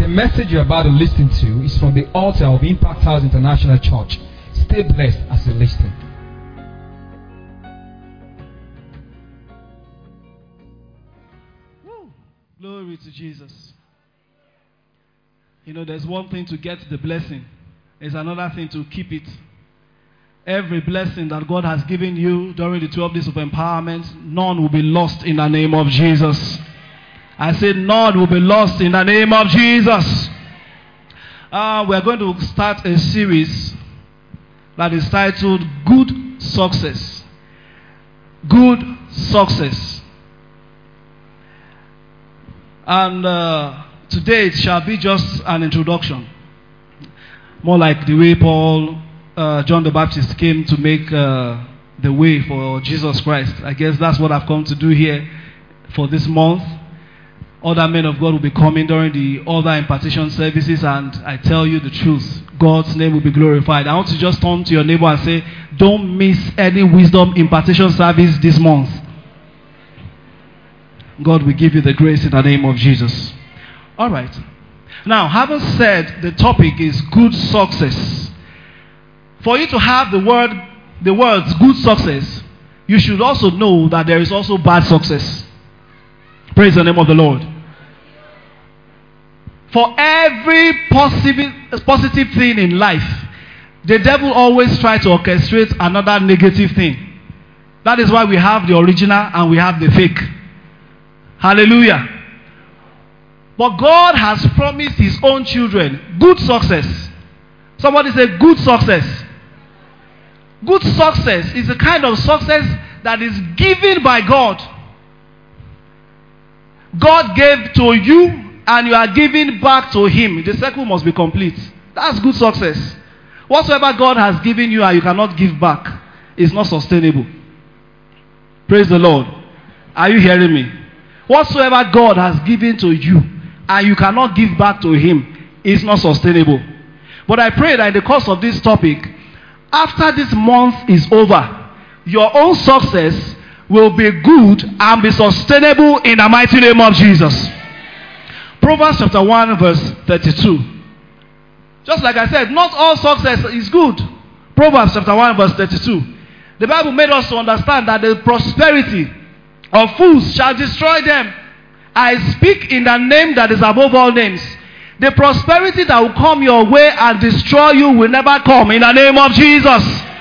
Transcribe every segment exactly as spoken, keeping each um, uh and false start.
The message you're about to listen to is from the altar of Impact House International Church. Stay blessed as you listen. Woo. Glory to Jesus. You know, there's one thing to get the blessing. There's another thing to keep it. Every blessing that God has given you during the twelve days of empowerment, none will be lost in the name of Jesus. I said none will be lost in the name of Jesus. Uh, we are going to start a series that is titled Good Success. Good Success. And uh, today it shall be just an introduction. More like the way Paul, uh, John the Baptist came to make uh, the way for Jesus Christ. I guess that's what I've come to do here for this month. Other men of God will be coming during the other impartation services, and I tell you the truth, God's name will be glorified. I want to just turn to your neighbor and say, don't miss any wisdom impartation service this month. God will give you the grace in the name of Jesus. All right. Now, having said the topic is good success, for you to have the word, the words good success, you should also know that there is also bad success. Praise the name of the Lord. For every positive, positive thing in life, the devil always tries to orchestrate another negative thing. That is why we have the original and we have the fake. Hallelujah. But God has promised his own children good success. Somebody say good success. Good success is the kind of success that is given by God. God gave to you and you are giving back to him. The circle must be complete. That's good success. Whatsoever God has given you and you cannot give back is not sustainable. Praise the Lord. Are you hearing me? Whatsoever God has given to you and you cannot give back to him is not sustainable. But I pray that in the course of this topic, after this month is over, your own success will be good and be sustainable in the mighty name of Jesus. Proverbs chapter one verse thirty-two. Just like I said, not all success is good. Proverbs chapter one verse thirty-two. The Bible made us to understand that the prosperity of fools shall destroy them. I speak in the name that is above all names. The prosperity that will come your way and destroy you will never come in the name of Jesus.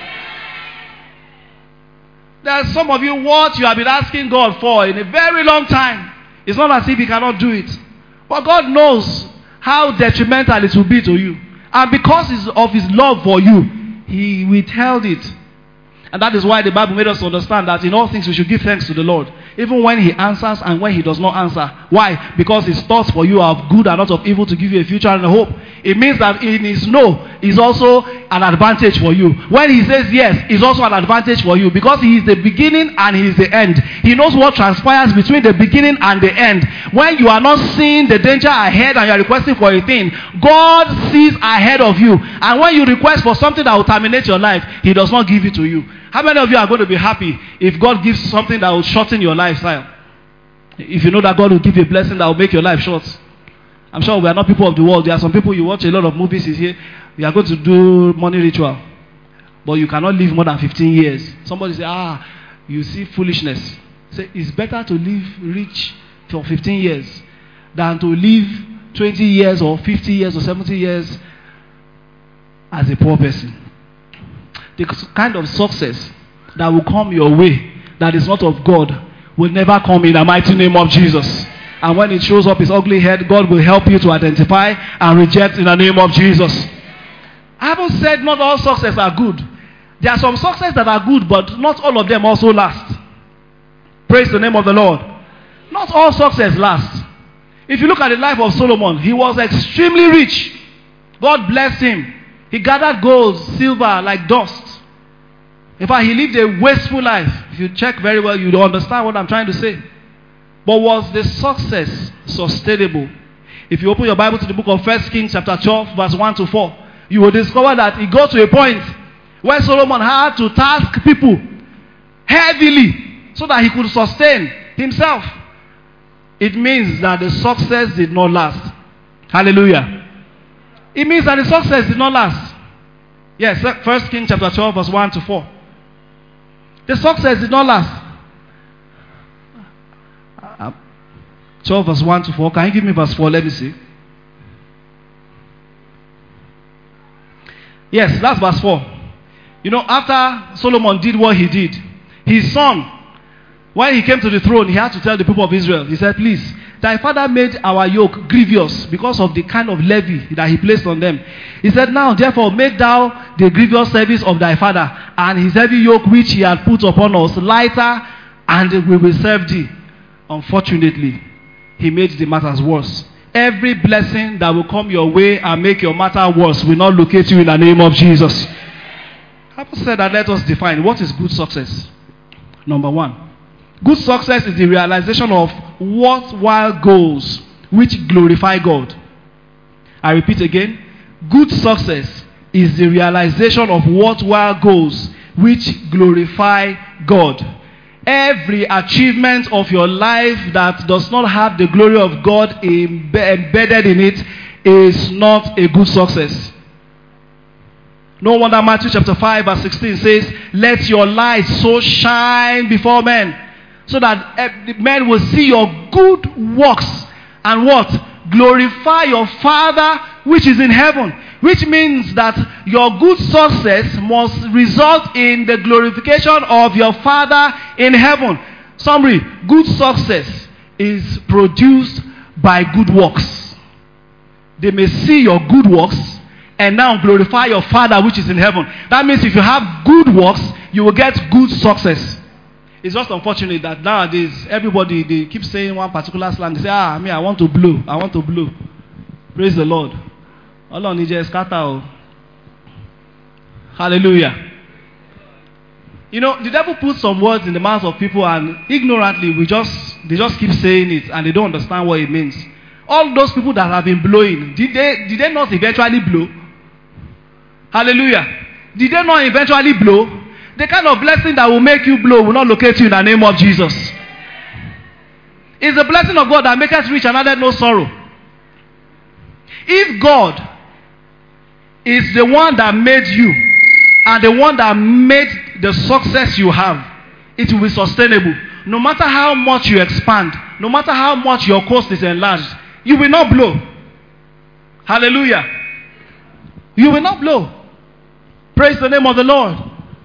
There are some of you, what you have been asking God for in a very long time. It's not as if he cannot do it. But God knows how detrimental it will be to you. And because of his love for you, he withheld it. And that is why the Bible made us understand that in all things we should give thanks to the Lord. Even when he answers and when he does not answer. Why? Because his thoughts for you are of good and not of evil, to give you a future and a hope. It means that in his no is also an advantage for you. When he says yes, is also an advantage for you. Because he is the beginning and he is the end. He knows what transpires between the beginning and the end. When you are not seeing the danger ahead and you are requesting for a thing, God sees ahead of you. And when you request for something that will terminate your life, he does not give it to you. How many of you are going to be happy if God gives something that will shorten your lifestyle? If you know that God will give you a blessing that will make your life short. I'm sure we are not people of the world. There are some people, you watch a lot of movies here. You are going to do money ritual. But you cannot live more than fifteen years. Somebody say, ah, you see foolishness. Say, it's better to live rich for fifteen years than to live twenty years or fifty years or seventy years as a poor person. The kind of success that will come your way that is not of God will never come in the mighty name of Jesus. And when it shows up its ugly head, God will help you to identify and reject in the name of Jesus. I haven't said not all success are good. There are some success that are good, but not all of them also last. Praise the name of the Lord. Not all success lasts. If you look at the life of Solomon, he was extremely rich. God blessed him. He gathered gold, silver like dust. In fact, he lived a wasteful life. If you check very well, you understand what I'm trying to say. But was the success sustainable? If you open your Bible to the book of First Kings chapter twelve, verse one to four, you will discover that it got to a point where Solomon had to task people heavily so that he could sustain himself. It means that the success did not last. Hallelujah. It means that the success did not last. Yes, First Kings chapter twelve, verse one to four. The success did not last. twelve, verse one to four. Can you give me verse four? Let me see. Yes, that's verse four. You know, after Solomon did what he did, his son, when he came to the throne, he had to tell the people of Israel, he said, please, thy father made our yoke grievous because of the kind of levy that he placed on them. He said, now, therefore, make thou the grievous service of thy father and his heavy yoke which he had put upon us lighter, and we will serve thee. Unfortunately, he made the matters worse. Every blessing that will come your way and make your matter worse will not locate you in the name of Jesus. I have said that let us define what is good success. Number one, good success is the realization of worthwhile goals which glorify God. I repeat again, good success is the realization of worthwhile goals which glorify God. Every achievement of your life that does not have the glory of God embedded in it is not a good success. No wonder Matthew chapter five verse sixteen says, let your light so shine before men, so that men will see your good works and what? Glorify your Father which is in heaven. Which means that your good success must result in the glorification of your Father in heaven. Summary, good success is produced by good works. They may see your good works and now glorify your Father which is in heaven. That means if you have good works, you will get good success. It's just unfortunate that nowadays everybody, they keep saying one particular slang. They say, ah, me, I want to blow. I want to blow. Praise the Lord. Allah nije scatter. Hallelujah. You know, the devil puts some words in the mouths of people, and ignorantly we just they just keep saying it and they don't understand what it means. All those people that have been blowing, did they did they not eventually blow? Hallelujah. Did they not eventually blow? The kind of blessing that will make you blow will not locate you in the name of Jesus. It's the blessing of God that makes us rich and added no sorrow. If God is the one that made you and the one that made the success you have, it will be sustainable. No matter how much you expand, no matter how much your coast is enlarged, you will not blow. Hallelujah. You will not blow. Praise the name of the Lord.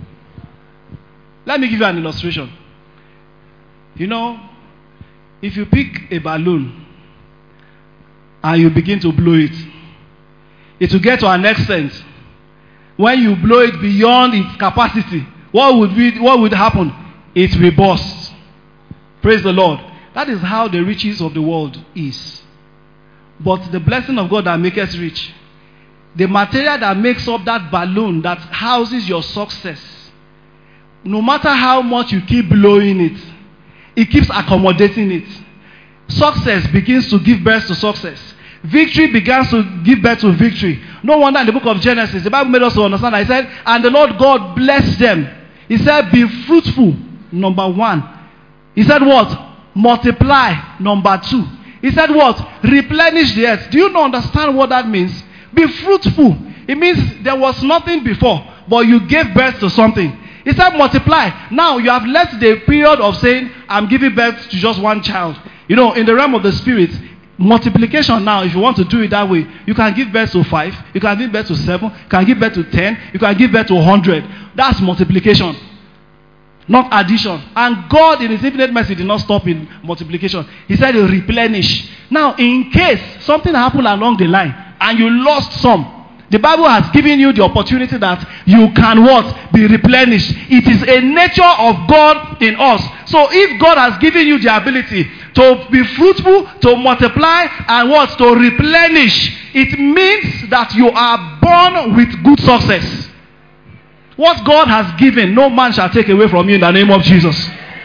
Let me give you an illustration. You know, if you pick a balloon and you begin to blow it, it will get to an extent. When you blow it beyond its capacity, what would be, what would happen? It will burst. Praise the Lord. That is how the riches of the world is. But the blessing of God that makes us rich, the material that makes up that balloon that houses your success, no matter how much you keep blowing it, it keeps accommodating it. Success begins to give birth to success. Victory begins to give birth to victory. No wonder in the book of Genesis, the Bible made us to understand that. He said, and the Lord God blessed them. He said, be fruitful, number one. He said what? Multiply, number two. He said what? Replenish the earth. Do you not understand what that means? Be fruitful. It means there was nothing before, but you gave birth to something. He said multiply. Now you have left the period of saying, I'm giving birth to just one child. You know, in the realm of the spirit, multiplication now, if you want to do it that way, you can give birth to five, you can give birth to seven, you can give birth to ten, you can give birth to a hundred. That's multiplication, not addition. And God in His infinite mercy did not stop in multiplication. He said replenish. Now, in case something happened along the line and you lost some, the Bible has given you the opportunity that you can what? Be replenished. It is a nature of God in us. So if God has given you the ability to be fruitful, to multiply, and what? To replenish, it means that you are born with good success. What God has given, no man shall take away from you in the name of Jesus.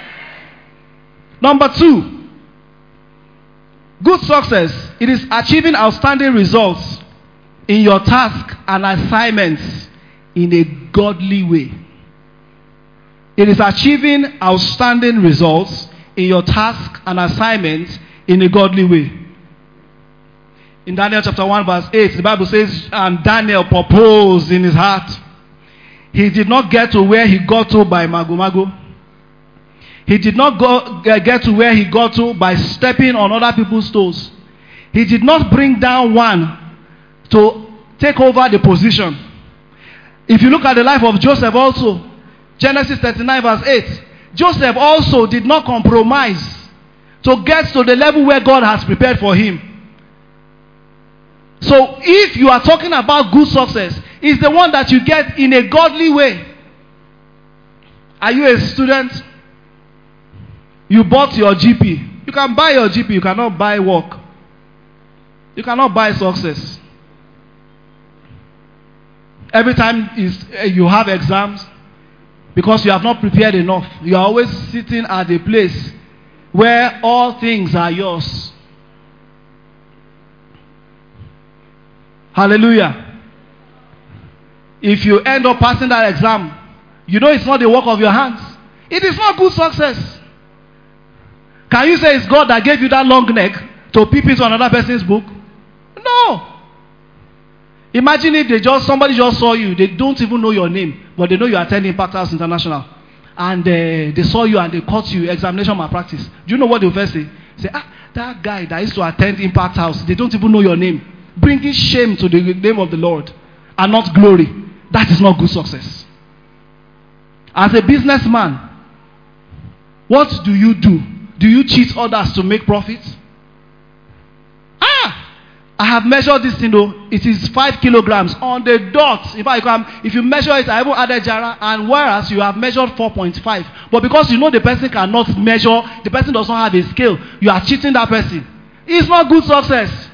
Number two, good success. It is achieving outstanding results in your task and assignments in a godly way. It is achieving outstanding results in your task and assignments in a godly way. In Daniel chapter one verse eight, the Bible says, and Daniel proposed in his heart. He did not get to where he got to by mago-mago. He did not go, get to where he got to by stepping on other people's toes. He did not bring down one to take over the position. If you look at the life of Joseph also, Genesis thirty-nine verse eight, Joseph also did not compromise to get to the level where God has prepared for him. So if you are talking about good success, it's the one that you get in a godly way. Are you a student? You bought your G P. You can buy your G P, you cannot buy work. You cannot buy success. Every time is, uh, you have exams, because you have not prepared enough, you are always sitting at a place where all things are yours. Hallelujah. If you end up passing that exam, you know it's not the work of your hands. It is not good success. Can you say it's God that gave you that long neck to peep into another person's book? No. Imagine if they just somebody just saw you, they don't even know your name, but they know you attend Impact House International, and uh, they saw you and they caught you examination malpractice. Do you know what they'll first say? Say, ah, that guy that used to attend Impact House, they don't even know your name. Bringing shame to the name of the Lord and not glory. That is not good success. As a businessman, what do you do? Do you cheat others to make profits? Ah! I have measured this thing though. It is five kilograms on the dot. In fact, you can, if you measure it, I even added Jara, and whereas you have measured four point five. But because you know the person cannot measure, the person does not have a scale, you are cheating that person. It's not good success.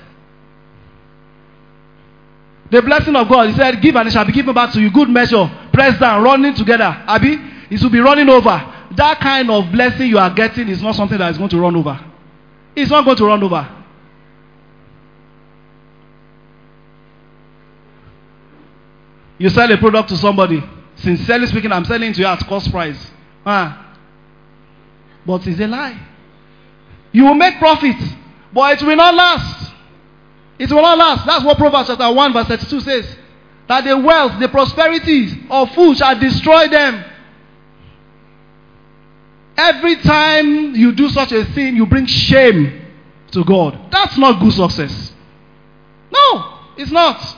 The blessing of God, he said, give and it shall be given back to you. Good measure, pressed down, running together. Abi, it will be running over. That kind of blessing you are getting is not something that is going to run over. It's not going to run over. You sell a product to somebody. Sincerely speaking, I'm selling it to you at cost price. Ah. But it's a lie. You will make profit, but it will not last. It will not last. That's what Proverbs chapter one verse thirty-two says. That the wealth, the prosperity of fools shall destroy them. Every time you do such a thing, you bring shame to God. That's not good success. No, it's not.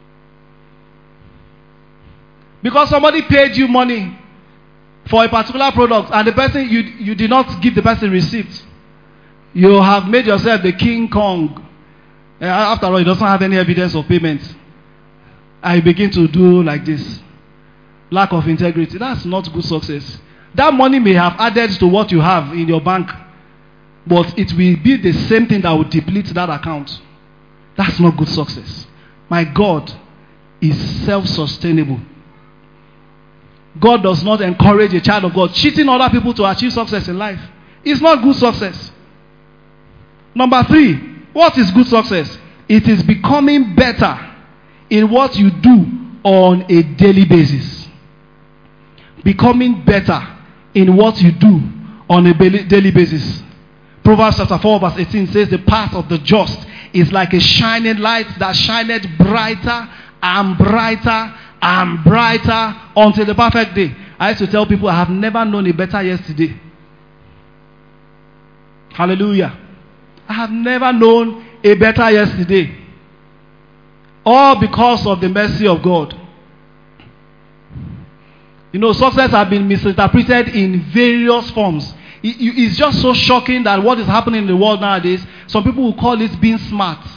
Because somebody paid you money for a particular product and the person, you, you did not give the person receipt. You have made yourself the King Kong. Uh, after all, he doesn't have any evidence of payment. And you begin to do like this. Lack of integrity. That's not good success. That money may have added to what you have in your bank, but it will be the same thing that will deplete that account. That's not good success. My God is self-sustainable. God does not encourage a child of God cheating other people to achieve success in life. It's not good success. Number three. What is good success? It is becoming better in what you do on a daily basis. Becoming better in what you do on a daily basis. Proverbs chapter four verse eighteen says, the path of the just is like a shining light that shineth brighter and brighter and brighter until the perfect day. I used to tell people, I have never known a better yesterday. Hallelujah. I have never known a better yesterday. All because of the mercy of God. You know, success has been misinterpreted in various forms. It, it's just so shocking that what is happening in the world nowadays, some people will call it being smart.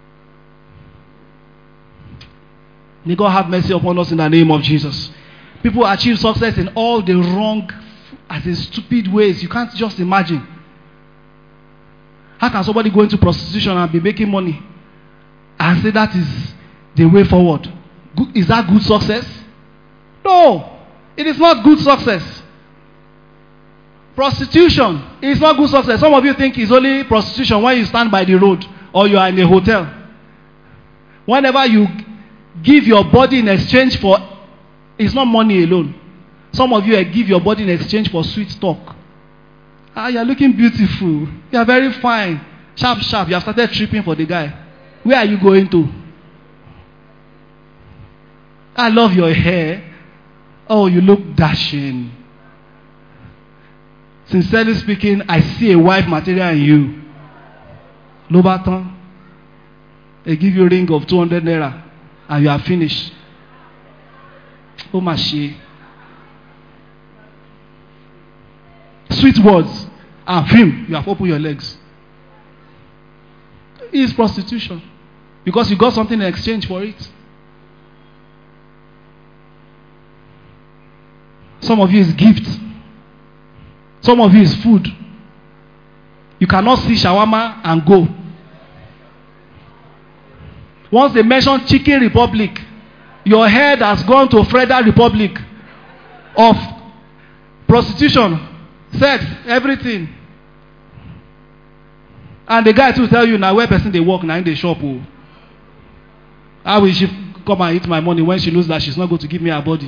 May God have mercy upon us in the name of Jesus. People achieve success in all the wrong, as in stupid ways. You can't just imagine. How can somebody go into prostitution and be making money and say that is the way forward? Is that good success? No, it is not good success. Prostitution is not good success. Some of you think it's only prostitution when you stand by the road or you are in a hotel. Whenever you give your body in exchange for, it's not money alone. Some of you give your body in exchange for sweet talk. Ah, you are looking beautiful. You are very fine. Sharp, sharp. You have started tripping for the guy. Where are you going to? I love your hair. Oh, you look dashing. Sincerely speaking, I see a wife material in you. Lobaton. They give you a ring of two hundred naira and you are finished. Oh, my she. Sweet words and film. You have opened your legs. It is prostitution. Because you got something in exchange for it. Some of you is gift. Some of you is food. You cannot see shawarma and go. Once they mention Chicken Republic, your head has gone to Freda Republic of prostitution, sex, everything. And the guy too tell you now where person they work now in the shop. Oh. How will she come and eat my money when she knows that she's not going to give me her body?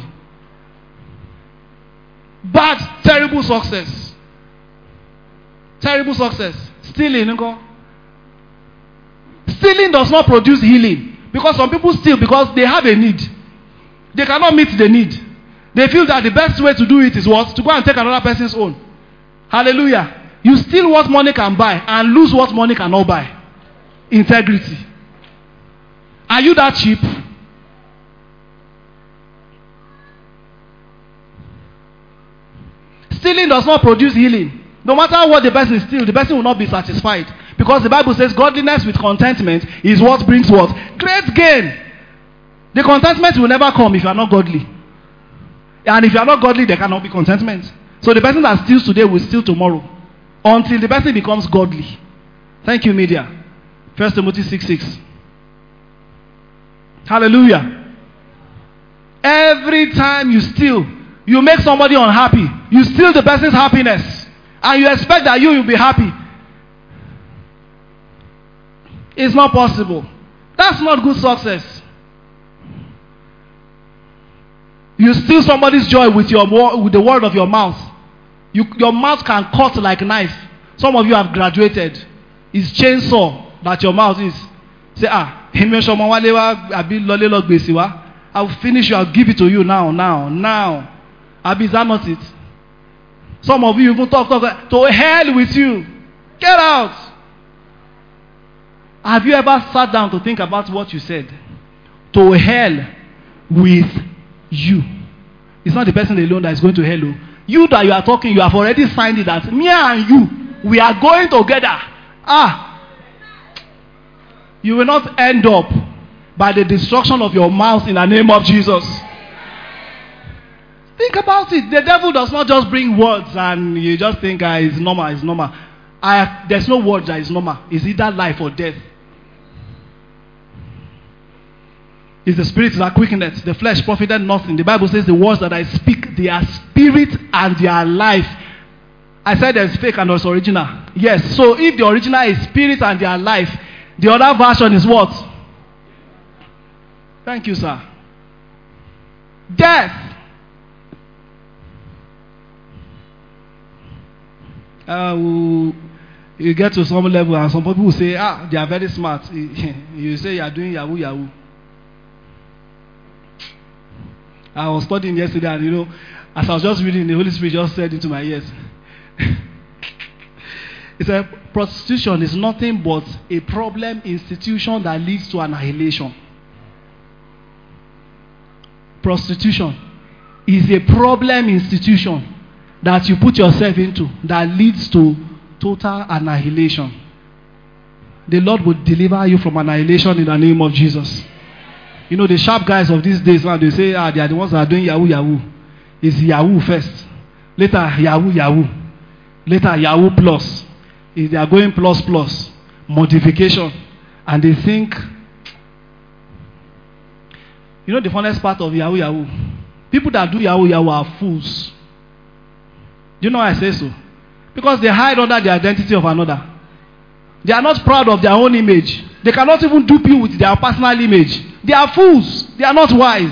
Bad, terrible success. Terrible success. Stealing, uncle. Stealing does not produce healing. Because some people steal because they have a need. They cannot meet the need. They feel that the best way to do it is what? To go and take another person's own. Hallelujah. You steal what money can buy and lose what money cannot buy. Integrity. Are you that cheap? Stealing does not produce healing. No matter what the person steals, the person will not be satisfied. Because the Bible says godliness with contentment is what brings what? Great gain. The contentment will never come if you are not godly. And if you are not godly, there cannot be contentment. So the person that steals today will steal tomorrow. Until the person becomes godly. Thank you, media. First Timothy six six. Hallelujah. Every time you steal, you make somebody unhappy. You steal the person's happiness. And you expect that you will be happy. It's not possible. That's not good success. You steal somebody's joy with your with the word of your mouth. You, your mouth can cut like a knife. Some of you have graduated. It's chainsaw that your mouth is. Say, ah, I will finish you. I'll give it to you now, now, now. Abi, is that not it? Some of you even talk, talk to hell with you. Get out. Have you ever sat down to think about what you said? To hell with you. It's not the person alone that is going to hell. You that you are talking, you have already signed it that me and you, we are going together. Ah. You will not end up by the destruction of your mouth in the name of Jesus. Think about it. The devil does not just bring words and you just think ah, it's normal, it's normal. I, there's no word that is normal. It's either life or death. It's the spirit that quickeneth, the flesh profited nothing. The Bible says the words that I speak, they are spirit and they are life. I said there's fake and there's original. Yes, so if the original is spirit and they are life, the other version is what? Thank you, sir. Death. Uh, you get to some level and some people will say, ah, they are very smart. You say you are doing Yahoo Yahoo. I was studying yesterday and you know, as I was just reading, the Holy Spirit just said into my ears. He said, prostitution is nothing but a problem institution that leads to annihilation. Prostitution is a problem institution that you put yourself into that leads to total annihilation. The Lord will deliver you from annihilation in the name of Jesus. You know, the sharp guys of these days now, they say, ah, they are the ones that are doing Yahoo Yahoo. It's Yahoo first. Later, Yahoo Yahoo. Later, Yahoo Plus. If they are going plus plus, modification. And they think, you know the funniest part of Yahoo Yahoo? People that do Yahoo Yahoo are fools. Do you know why I say so? Because they hide under the identity of another. They are not proud of their own image. They cannot even dupe you with their personal image. They are fools. They are not wise.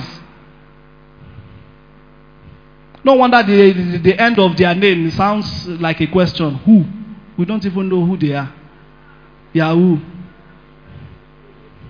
No wonder the, the, the end of their name sounds like a question. Who? We don't even know who they are. Yahoo.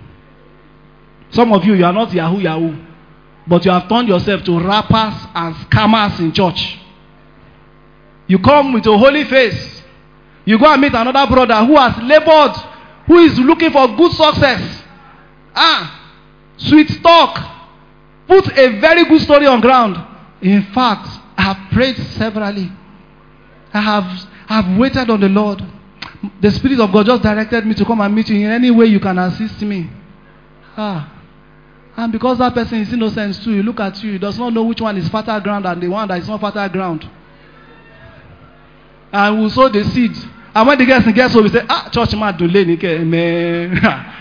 Some of you, you are not Yahoo Yahoo, but you have turned yourself to rappers and scammers in church. You come with a holy face. You go and meet another brother who has labored, who is looking for good success. Ah, sweet talk. Put a very good story on ground. In fact, I have prayed severally. I have, I have waited on the Lord. The Spirit of God just directed me to come and meet you in any way you can assist me. Ah. And because that person is innocent too, you look at you, he does not know which one is fertile ground and the one that is not fertile ground. And we'll sow the seed. And when the guest gets home, we say, ah, church man, do man.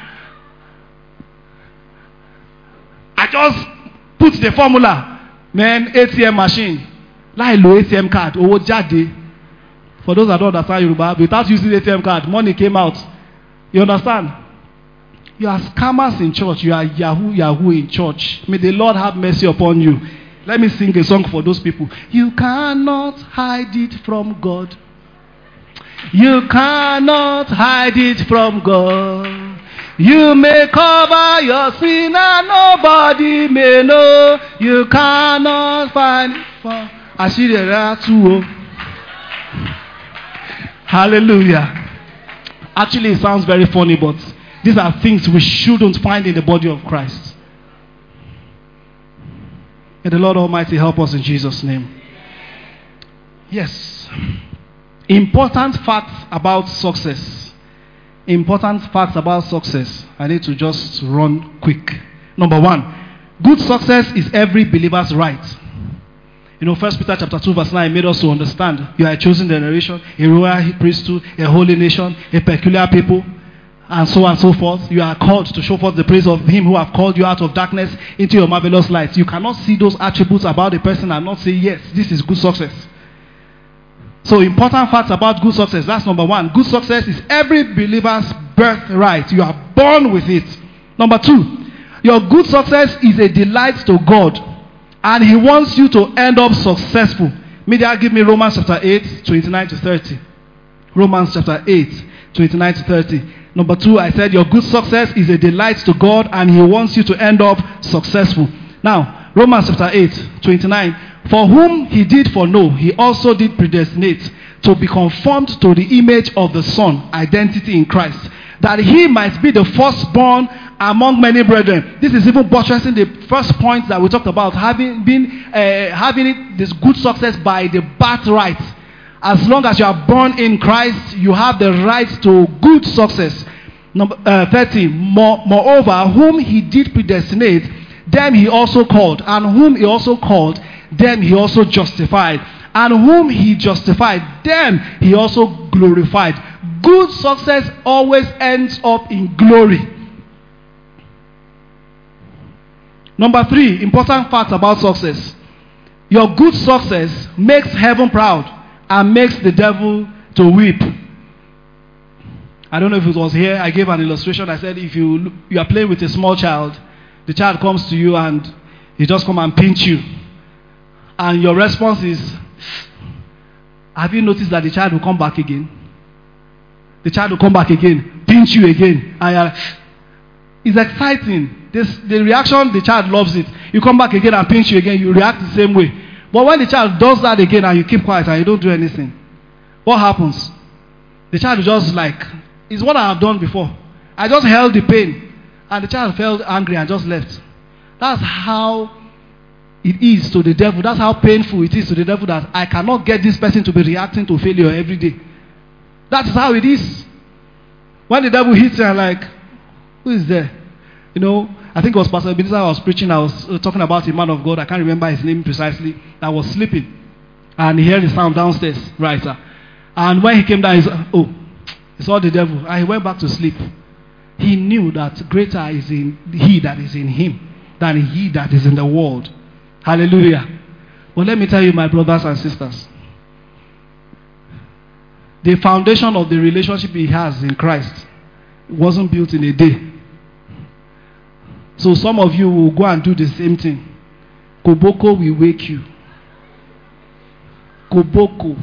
I just put the formula, man, A T M machine. Like low A T M card, owo jade. For those that don't understand Yoruba, without using A T M card, money came out. You understand? You are scammers in church. You are Yahoo Yahoo in church. May the Lord have mercy upon you. Let me sing a song for those people. You cannot hide it from God. You cannot hide it from God. You may cover your sin and nobody may know. You cannot find it from God. Hallelujah. Actually, it sounds very funny, but these are things we shouldn't find in the body of Christ. May the Lord Almighty help us in Jesus' name. Yes. Important facts about success. Important facts about success. I need to just run quick. Number one, good success is every believer's right. You know, First Peter chapter two verse nine made us to understand you are a chosen generation, a royal priesthood, a holy nation, a peculiar people, and so on and so forth. You are called to show forth the praise of Him who have called you out of darkness into your marvelous light. You cannot see those attributes about a person and not say, yes, this is good success. So, important facts about good success. That's number one. Good success is every believer's birthright. You are born with it. Number two, your good success is a delight to God, and He wants you to end up successful. Media, give me Romans chapter eight, twenty-nine to thirty. Romans chapter eight, twenty-nine to thirty. Number two, I said your good success is a delight to God, and He wants you to end up successful. Now, Romans chapter eight, twenty-nine. For whom He did foreknow, He also did predestinate to be conformed to the image of the Son, identity in Christ, that He might be the firstborn among many brethren. This is even buttressing the first point that we talked about, having been uh, having it, this good success by the birthright. As long as you are born in Christ, you have the right to good success. Number uh, thirty. More, moreover, whom He did predestinate, them He also called, and whom He also called, them He also justified, and whom He justified, them He also glorified. Good success always ends up in glory. Number three, important facts about success. Your good success makes heaven proud and makes the devil to weep. I don't know if it was here. I gave an illustration. I said if you you are playing with a small child, the child comes to you and he just come and pinch you. And your response is, have you noticed that the child will come back again? The child will come back again, pinch you again. And you're like, it's exciting. This, the reaction, the child loves it. You come back again and pinch you again, you react the same way. But when the child does that again and you keep quiet and you don't do anything, what happens? The child is just like, it's what I have done before. I just held the pain. And the child felt angry and just left. That's how it is to the devil. That's how painful it is to the devil that I cannot get this person to be reacting to failure every day. That's how it is. When the devil hits you, I'm like, who is there? You know, I think it was Pastor Ebenezer I was preaching. I was uh, talking about a man of God. I can't remember his name precisely. I was sleeping. And he heard the sound downstairs. Right, sir. And when he came down, he said, oh, it's all the devil. And he went back to sleep. He knew that greater is in he that is in him than he that is in the world. Hallelujah. But let me tell you, my brothers and sisters, the foundation of the relationship he has in Christ wasn't built in a day. So some of you will go and do the same thing. Koboko will wake you. Koboko.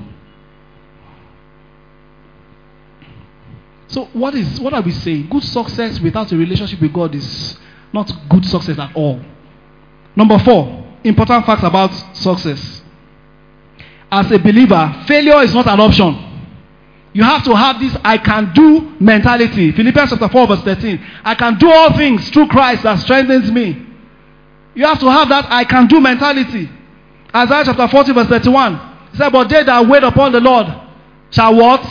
So what is what are we saying? Good success without a relationship with God is not good success at all. Number four, important facts about success. As a believer, failure is not an option. You have to have this I can do mentality. Philippians chapter four verse thirteen. I can do all things through Christ that strengthens me. You have to have that I can do mentality. Isaiah chapter forty verse thirty-one. He said, but they that wait upon the Lord shall what?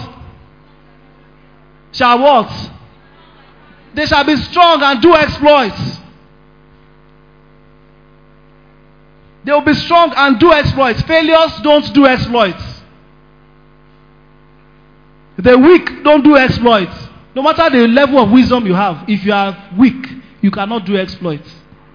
Shall what? They shall be strong and do exploits. They will be strong and do exploits. Failures don't do exploits. The weak don't do exploits. No matter the level of wisdom you have, if you are weak, you cannot do exploits.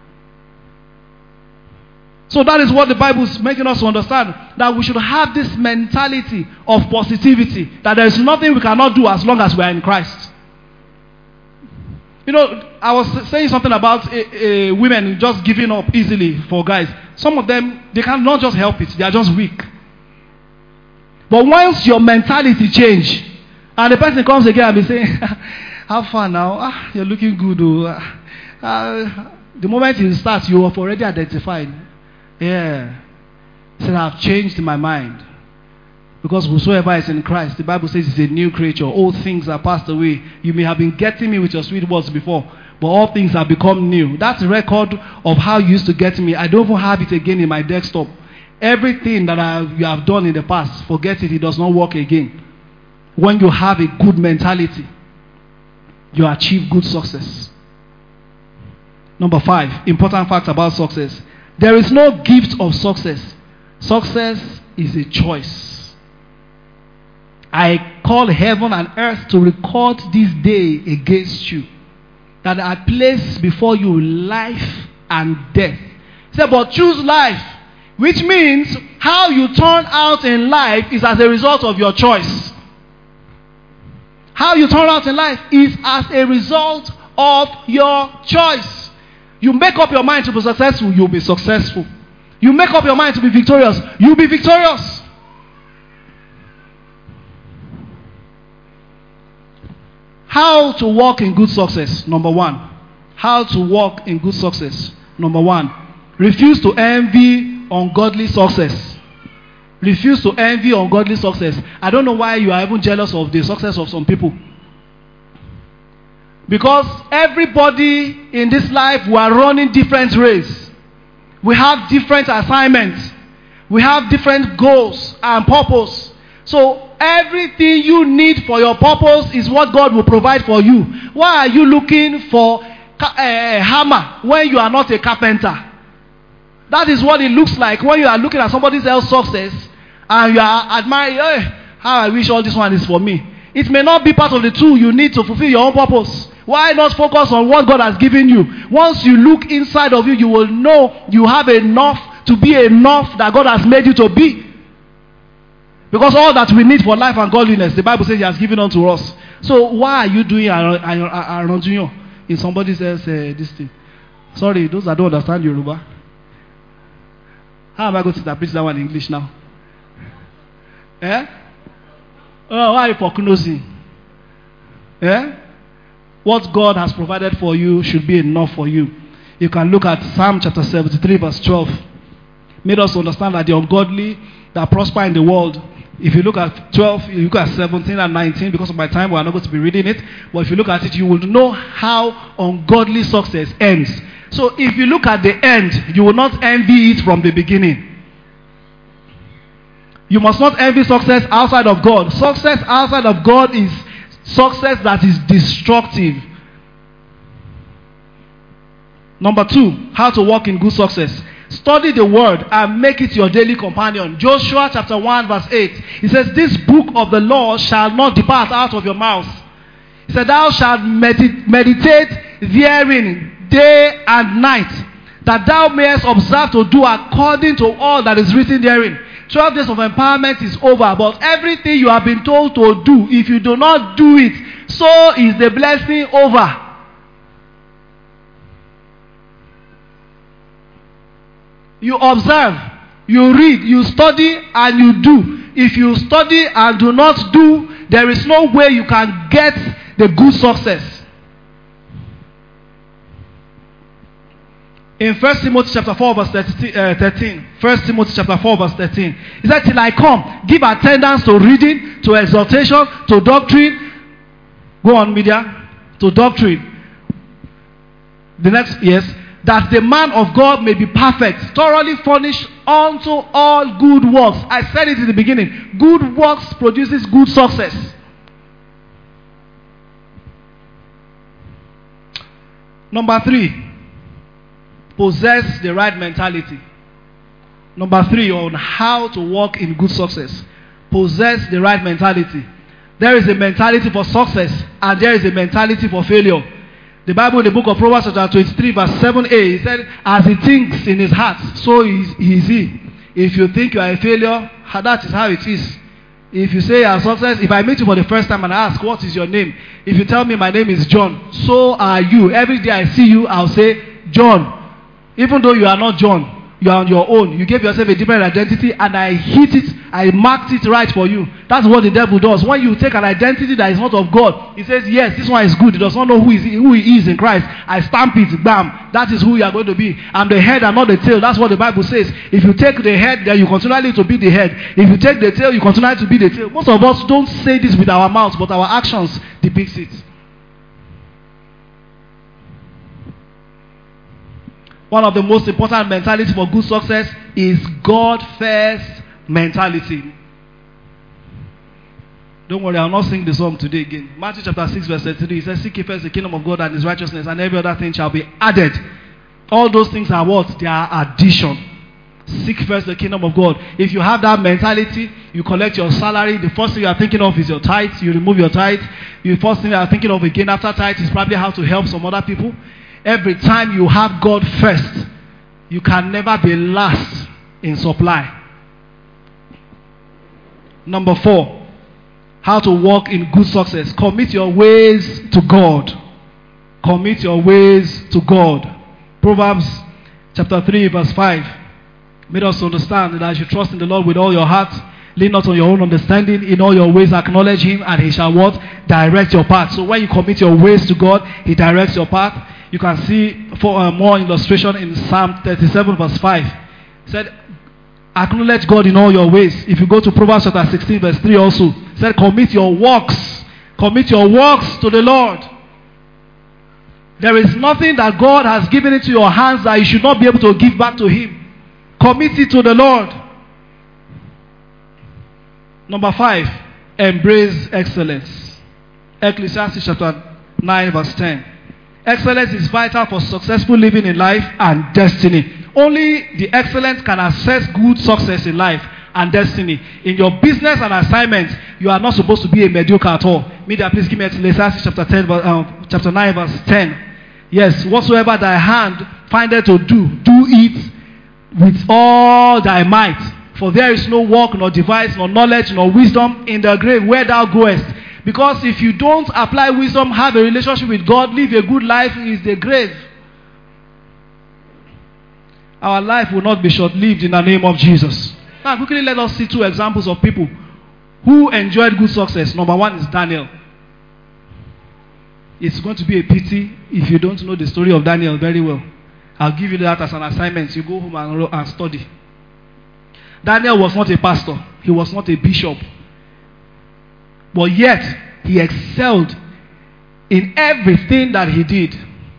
So that is what the Bible is making us understand, that we should have this mentality of positivity, that there is nothing we cannot do as long as we are in Christ. You know, I was saying something about uh, uh, women just giving up easily for guys. Some of them, they cannot just help it. They are just weak. But once your mentality change, and the person comes again and be saying, how far now? Ah, you're looking good. Oh. Uh, the moment you start, you have already identified. Yeah. He said, I've changed my mind. Because whosoever is in Christ, the Bible says is a new creature. All things are passed away. You may have been getting me with your sweet words before, but all things have become new. That's a record of how you used to get me. I don't even have it again in my desktop. Everything that I, you have done in the past, forget it. It does not work again. When you have a good mentality, you achieve good success. Number five, important fact about success. There is no gift of success. Success is a choice. I call heaven and earth to record this day against you, that I place before you life and death. He said, but choose life, which means how you turn out in life is as a result of your choice. How you turn out in life is as a result of your choice. You make up your mind to be successful, you'll be successful. You make up your mind to be victorious, you'll be victorious. How to walk in good success, number one. How to walk in good success, number one. Refuse to envy ungodly success. Refuse to envy ungodly success. I don't know why you are even jealous of the success of some people. Because everybody in this life, we are running different races. We have different assignments. We have different goals and purpose. So everything you need for your purpose is what God will provide for you. Why are you looking for a hammer when you are not a carpenter? That is what it looks like when you are looking at somebody else's success and you are admiring, hey, how I wish all this one is for me. It may not be part of the tool you need to fulfill your own purpose. Why not focus on what God has given you? Once you look inside of you, you will know you have enough to be enough that God has made you to be. Because all that we need for life and godliness, the Bible says He has given unto us. So why are you doing around you in somebody else's uh, this thing? Sorry, those that don't understand Yoruba. How am I going to interpret that one in English now? Eh? Oh, why are you for closing? Eh? What God has provided for you should be enough for you. You can look at Psalm chapter seventy-three verse twelve. Made us understand that the ungodly that prosper in the world. If you look at twelve, you look at seventeen and nineteen, because of my time we are not going to be reading it. But if you look at it, you will know how ungodly success ends. So if you look at the end, you will not envy it from the beginning. You must not envy success outside of God. Success outside of God is success that is destructive. Number two, how to walk in good success. Study the word and make it your daily companion. Joshua chapter one verse eight. He says, this book of the law shall not depart out of your mouth. He said, thou shalt medit- meditate therein day and night, that thou mayest observe to do according to all that is written therein. Twelve days of empowerment is over, but everything you have been told to do, if you do not do it, so is the blessing over. You observe, you read, you study, and you do. If you study and do not do, there is no way you can get the good success. In First Timothy chapter four verse thirteen. First Timothy chapter four verse thirteen. He said, till I come, give attendance to reading, to exhortation, to doctrine. Go on, media. To doctrine. The next, yes. That the man of God may be perfect, thoroughly furnished unto all good works. I said it in the beginning. Good works produces good success. Number three, possess the right mentality. Number three, on how to walk in good success. Possess the right mentality. There is a mentality for success and there is a mentality for failure. The Bible in the book of Proverbs chapter twenty-three verse seven a, he said, as he thinks in his heart, so is, is he. If you think you are a failure, that is how it is. If you say you are a success, if I meet you for the first time and I ask, what is your name? If you tell me my name is John, so are you. Every day I see you, I'll say, John. Even though you are not John, you are on your own. You gave yourself a different identity and I hit it, I marked it right for you. That's what the devil does. When you take an identity that is not of God, he says, yes, this one is good. He does not know who, is, who he is in Christ. I stamp it, bam. That is who you are going to be. I'm the head and not the tail. That's what the Bible says. If you take the head, then you continually to be the head. If you take the tail, you continually to be the tail. Most of us don't say this with our mouths, but our actions depict it. One of the most important mentalities for good success is God first mentality. Don't worry, I'll not sing the song today again. Matthew chapter six verse thirty-three, it says, seek ye first the kingdom of God and his righteousness, and every other thing shall be added. All those things are what? They are addition. Seek first the kingdom of God. If you have that mentality, you collect your salary, the first thing you are thinking of is your tithe. You remove your tithe. The first thing you are thinking of again after tithe is probably how to help some other people. Every time you have God first, you can never be last in supply. Number four, how to walk in good success. Commit your ways to God. Commit your ways to God. Proverbs chapter three verse five made us understand that as you trust in the Lord with all your heart, lean not on your own understanding, in all your ways acknowledge him, and he shall what? Direct your path. So when you commit your ways to God, he directs your path. You can see for uh, more illustration in Psalm thirty-seven verse five. It said, acknowledge God in all your ways. If you go to Proverbs chapter sixteen verse three also, it said, commit your works. Commit your works to the Lord. There is nothing that God has given into your hands that you should not be able to give back to him. Commit it to the Lord. Number five, embrace excellence. Ecclesiastes chapter nine verse ten. Excellence is vital for successful living in life and destiny. Only the excellent can access good success in life and destiny. In your business and assignments, you are not supposed to be a mediocre at all. Media, please give me Ecclesiastes chapter ten, uh, chapter nine, verse ten. Yes, whatsoever thy hand findeth to do, do it with all thy might. For there is no work, nor device, nor knowledge, nor wisdom in the grave where thou goest. Because if you don't apply wisdom, have a relationship with God, live a good life, is the grave. Our life will not be short-lived in the name of Jesus. Now, quickly let us see two examples of people who enjoyed good success. Number one is Daniel. It's going to be a pity if you don't know the story of Daniel very well. I'll give you that as an assignment. You go home and, and study. Daniel was not a pastor. He was not a bishop. But yet, he excelled in everything that he did.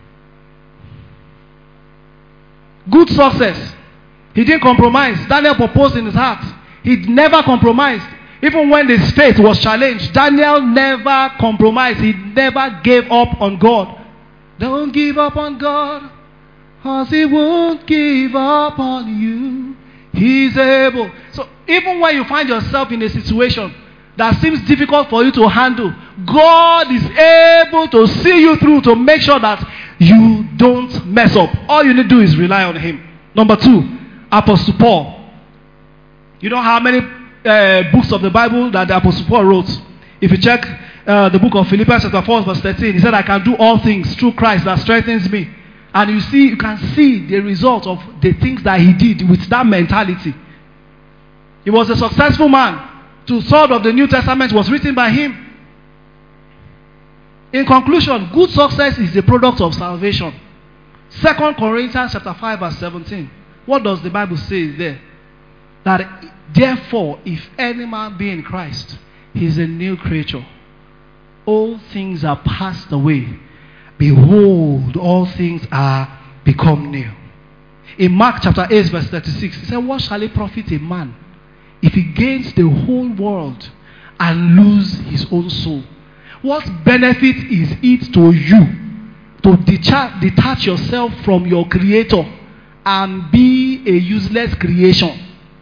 Good success. He didn't compromise. Daniel proposed in his heart. He never compromised. Even when his faith was challenged, Daniel never compromised. He never gave up on God. Don't give up on God, cause he won't give up on you. He's able. So even when you find yourself in a situation that seems difficult for you to handle, God is able to see you through to make sure that you don't mess up. All you need to do is rely on him. Number two, Apostle Paul. You know how many uh, books of the Bible that the Apostle Paul wrote? If you check uh, the book of Philippians chapter four verse thirteen, he said, I can do all things through Christ that strengthens me. And you see, you can see the result of the things that he did with that mentality. He was a successful man. Two-thirds of the New Testament was written by him. In conclusion, good success is the product of salvation. Second Corinthians chapter five verse seventeen. What does the Bible say there? That therefore, if any man be in Christ, he is a new creature. All things are passed away. Behold, all things are become new. In Mark chapter eight verse thirty-six, he said, what shall it profit a man if he gains the whole world and lose his own soul? What benefit is it to you to detach, detach yourself from your Creator and be a useless creation?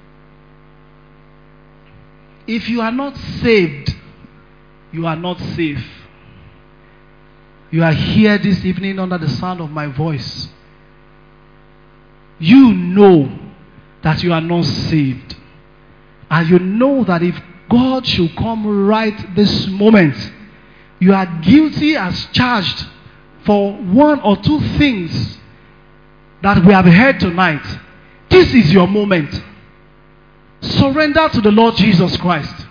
If you are not saved, you are not safe. You are here this evening under the sound of my voice. You know that you are not saved. And you know that if God should come right this moment, you are guilty as charged for one or two things that we have heard tonight. This is your moment. Surrender to the Lord Jesus Christ.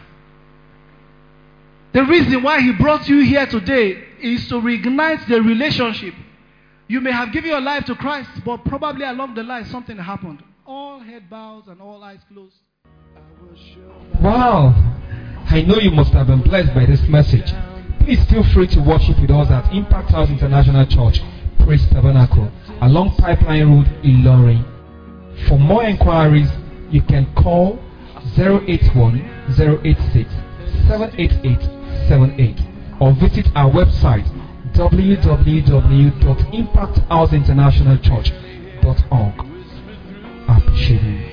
The reason why He brought you here today is to reignite the relationship. You may have given your life to Christ, but probably along the line something happened. All head bows and all eyes closed. Wow! I know you must have been blessed by this message. Please feel free to worship with us at Impact House International Church, Praise Tabernacle, along Pipeline Road, Ilorin. For more inquiries, you can call zero eight one, zero eight six, seven eight eight seven eight or visit our website w w w dot impact house international church dot org. I appreciate you.